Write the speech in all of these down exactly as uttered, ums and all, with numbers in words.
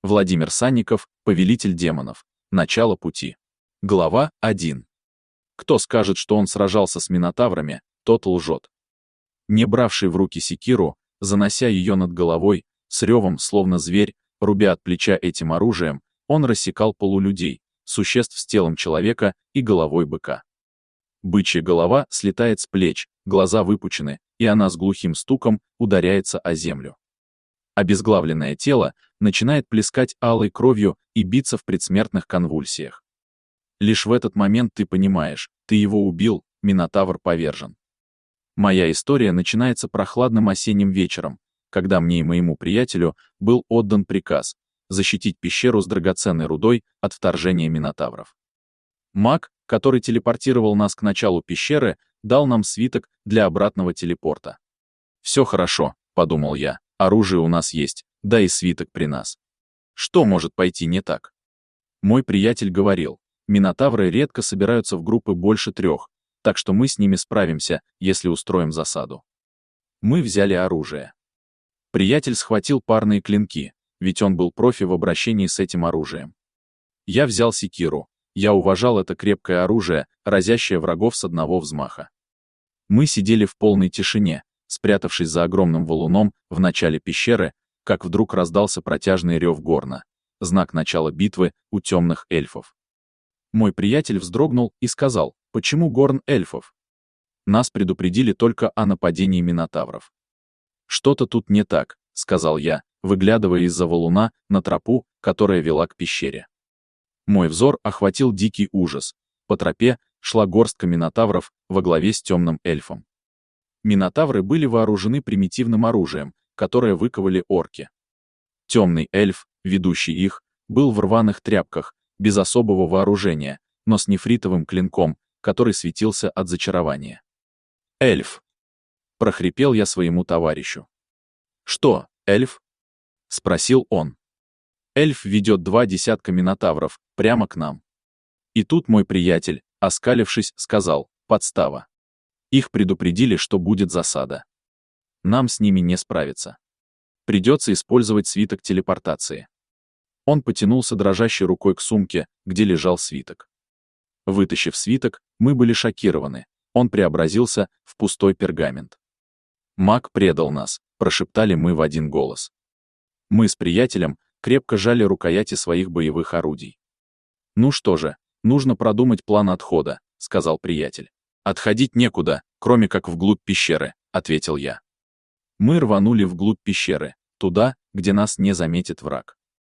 Владимир Санников, повелитель демонов. Начало пути. Глава один. Кто скажет, что он сражался с минотаврами, тот лжет. Не бравший в руки секиру, занося ее над головой, с ревом, словно зверь, рубя от плеча этим оружием, он рассекал полулюдей, существ с телом человека и головой быка. Бычья голова слетает с плеч, глаза выпучены, и она с глухим стуком ударяется о землю. Обезглавленное тело начинает плескать алой кровью и биться в предсмертных конвульсиях. Лишь в этот момент ты понимаешь, ты его убил, минотавр повержен. Моя история начинается прохладным осенним вечером, когда мне и моему приятелю был отдан приказ защитить пещеру с драгоценной рудой от вторжения минотавров. Маг, который телепортировал нас к началу пещеры, дал нам свиток для обратного телепорта. «Все хорошо», — подумал я, — «оружие у нас есть, да и свиток при нас. Что может пойти не так?» Мой приятель говорил, минотавры редко собираются в группы больше трех, так что мы с ними справимся, если устроим засаду. Мы взяли оружие. Приятель схватил парные клинки, ведь он был профи в обращении с этим оружием. Я взял секиру. Я уважал это крепкое оружие, разящее врагов с одного взмаха. Мы сидели в полной тишине, спрятавшись за огромным валуном в начале пещеры, как вдруг раздался протяжный рев горна, знак начала битвы у темных эльфов. Мой приятель вздрогнул и сказал: «Почему горн эльфов? Нас предупредили только о нападении минотавров». «Что-то тут не так», — сказал я, выглядывая из-за валуна на тропу, которая вела к пещере. Мой взор охватил дикий ужас. По тропе шла горстка минотавров во главе с темным эльфом. Минотавры были вооружены примитивным оружием, которое выковали орки. Темный эльф, ведущий их, был в рваных тряпках, без особого вооружения, но с нефритовым клинком, который светился от зачарования. «Эльф!» — прохрипел я своему товарищу. «Что, эльф?» — спросил он. «Эльф ведет два десятка минотавров, прямо к нам». И тут мой приятель, оскалившись, сказал: «Подстава. Их предупредили, что будет засада. Нам с ними не справиться. Придется использовать свиток телепортации». Он потянулся дрожащей рукой к сумке, где лежал свиток. Вытащив свиток, мы были шокированы. Он преобразился в пустой пергамент. «Маг предал нас», — прошептали мы в один голос. Мы с приятелем крепко жали рукояти своих боевых орудий. «Ну что же, нужно продумать план отхода», — сказал приятель. «Отходить некуда, кроме как вглубь пещеры», — ответил я. Мы рванули вглубь пещеры, туда, где нас не заметит враг.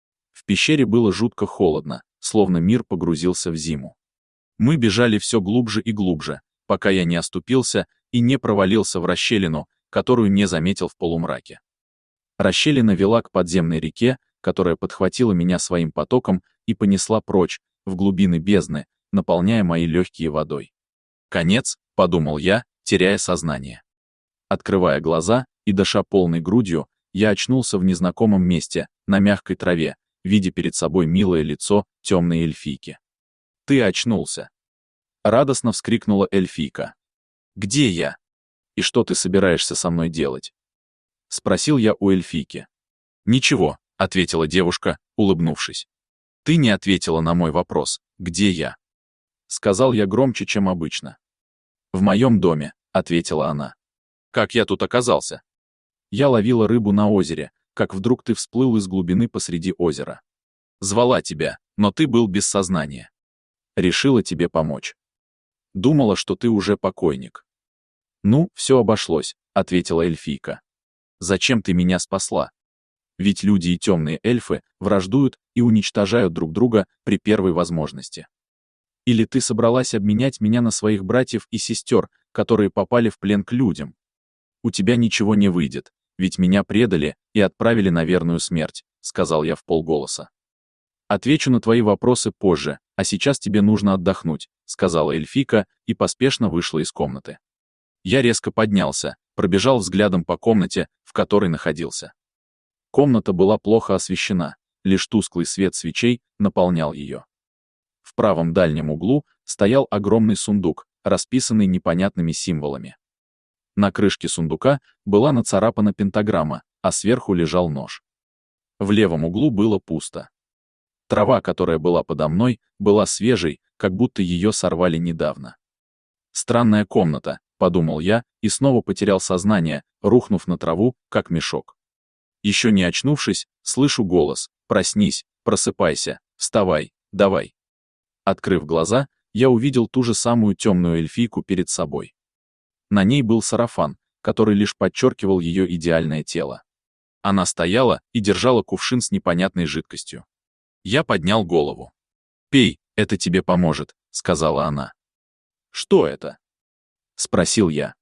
В пещере было жутко холодно, словно мир погрузился в зиму. Мы бежали все глубже и глубже, пока я не оступился и не провалился в расщелину, которую не заметил в полумраке. Расщелина вела к подземной реке, которая подхватила меня своим потоком и понесла прочь, в глубины бездны, наполняя мои легкие водой. «Конец», — подумал я, теряя сознание. Открывая глаза и дыша полной грудью, я очнулся в незнакомом месте, на мягкой траве, видя перед собой милое лицо темной эльфийки. «Ты очнулся!» — радостно вскрикнула эльфийка. «Где я? И что ты собираешься со мной делать?» — спросил я у эльфийки. «Ничего», — ответила девушка, улыбнувшись. «Ты не ответила на мой вопрос, где я?» Сказал я громче, чем обычно. «В моем доме», — ответила она. «Как я тут оказался?» «Я ловила рыбу на озере, как вдруг ты всплыл из глубины посреди озера. Звала тебя, но ты был без сознания. Решила тебе помочь. Думала, что ты уже покойник». «Ну, все обошлось», — ответила эльфийка. «Зачем ты меня спасла? Ведь люди и темные эльфы враждуют и уничтожают друг друга при первой возможности. Или ты собралась обменять меня на своих братьев и сестер, которые попали в плен к людям? У тебя ничего не выйдет, ведь меня предали и отправили на верную смерть», — сказал я вполголоса. «Отвечу на твои вопросы позже, а сейчас тебе нужно отдохнуть», — сказала эльфийка и поспешно вышла из комнаты. Я резко поднялся, пробежал взглядом по комнате, в которой находился. Комната была плохо освещена, лишь тусклый свет свечей наполнял ее. В правом дальнем углу стоял огромный сундук, расписанный непонятными символами. На крышке сундука была нацарапана пентаграмма, а сверху лежал нож. В левом углу было пусто. Трава, которая была подо мной, была свежей, как будто ее сорвали недавно. «Странная комната», — подумал я, и снова потерял сознание, рухнув на траву, как мешок. Еще не очнувшись, слышу голос: «Проснись, просыпайся, вставай, давай». Открыв глаза, я увидел ту же самую темную эльфийку перед собой. На ней был сарафан, который лишь подчеркивал ее идеальное тело. Она стояла и держала кувшин с непонятной жидкостью. Я поднял голову. «Пей, это тебе поможет», — сказала она. «Что это?» — спросил я.